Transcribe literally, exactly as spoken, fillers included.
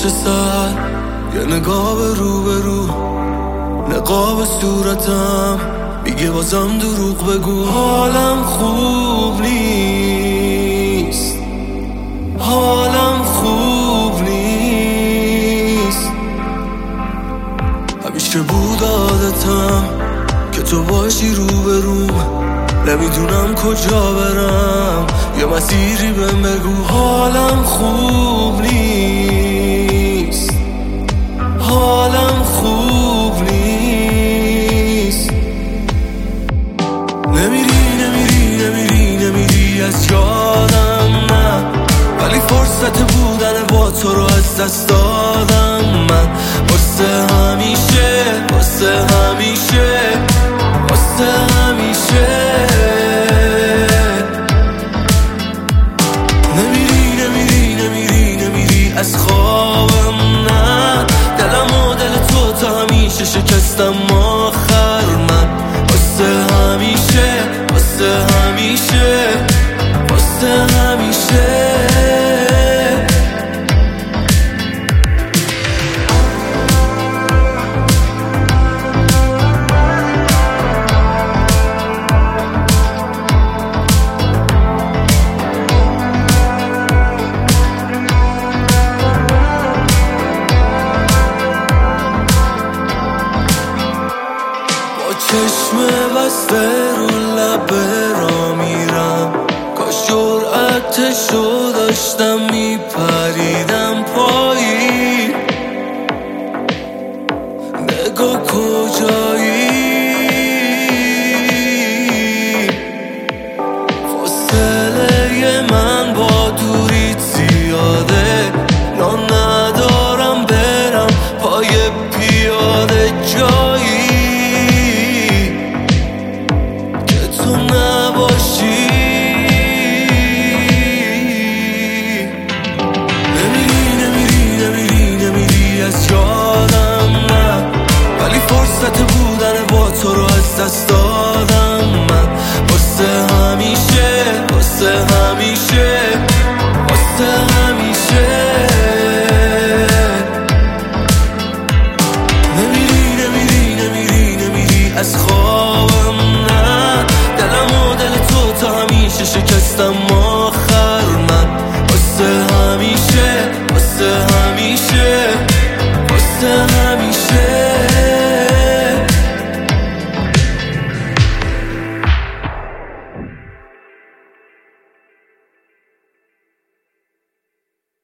سر، یه نگاه به رو به رو، نقاب صورتم میگه بازم دروغ بگو. حالم خوب نیست، حالم خوب نیست. همیشه بود عادتم که تو باشی رو به رو، نمیدونم کجا برم، یه مسیری بهم بگو. حالم خوب نیست، حالم خوب نیست. نمیری نمیری نمیری نمیری از یادم من، ولی فرصت بودن با تو رو از دست دادم من. واسه همیشه، واسه همیشه، واسه همیشه. نمیری نمیری نمیری نمیری از خوابم نه، دلم و دل تو تا همیشه شکستم آخر من. واسه همیشه، واسه